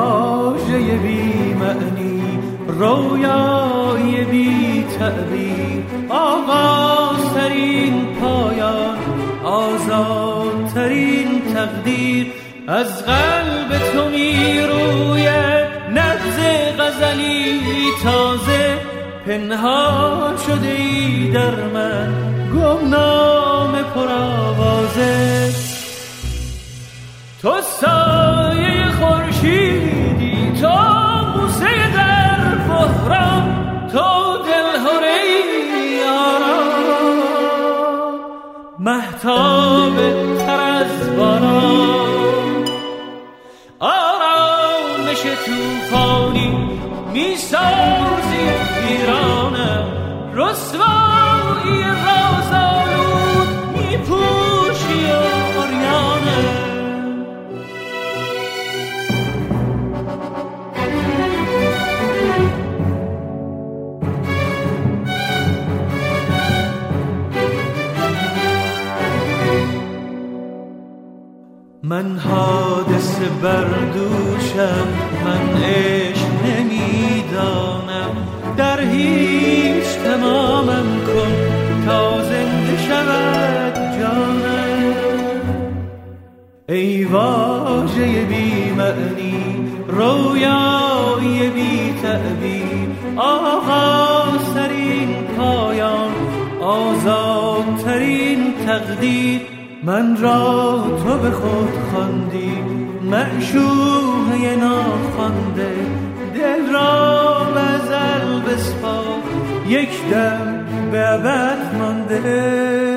واژه بی معنی، رویای بی تعبیر، آغازترین پایان، آزادترین تقدیر. از قلب تو می روید نبض غزلی تازه، پنهان شده ای در من گمنام پرآوازه. تو سایه خورشیدی، تو بوسه در بحران، تو دلهره ای آرام، مهتاب تر از باران، آرامش توفانی میسازی ایرانم، رسوایی رازآلود میپوشی عریانم. من حادثه بردوشم، من عشق نمیدانم، در هیچ تمامم کن تا زنده شود جانم. ای واژه بی معنی، رویای بی تعبیر، آغازترین پایان، آزادترین تقدیر. من را تو به خود خواندی، معشوقه ناخوانده، دل را به ازل بسپار، یک دم به ابد مانده.